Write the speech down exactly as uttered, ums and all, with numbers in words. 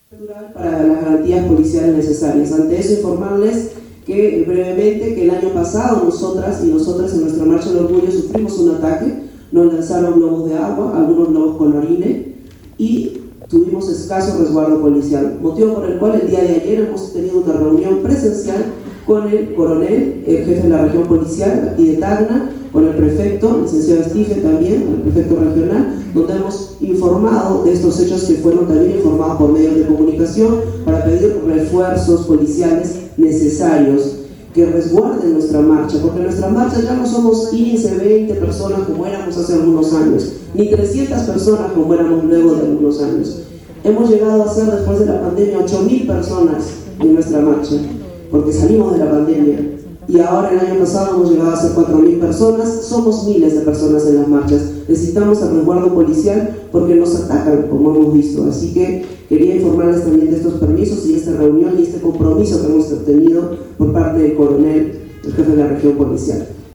Para las garantías policiales necesarias. Ante eso, informarles que brevemente que el año pasado nosotras y nosotras en nuestra Marcha del Orgullo sufrimos un ataque, nos lanzaron globos de agua, algunos globos con orine y tuvimos escaso resguardo policial, motivo por el cual el día de ayer hemos tenido una reunión presencial con el coronel, el jefe de la región policial aquí de Tacna, con el prefecto, el licenciado Estige también, el prefecto regional, donde hemos informado de estos hechos que fueron también informados por medios de comunicación para pedir refuerzos policiales necesarios que resguarden nuestra marcha, porque nuestra marcha ya no somos quince, veinte personas como éramos hace algunos años, ni trescientas personas como éramos luego de algunos años. Hemos llegado a ser después de la pandemia ocho mil personas en nuestra marcha, porque salimos de la pandemia. Y ahora el año pasado hemos llegado a ser cuatro mil personas, somos miles de personas en las marchas. Necesitamos el resguardo policial porque nos atacan, como hemos visto. Así que quería informarles también de estos permisos y esta reunión y este compromiso que hemos obtenido por parte del coronel, el jefe de la región policial.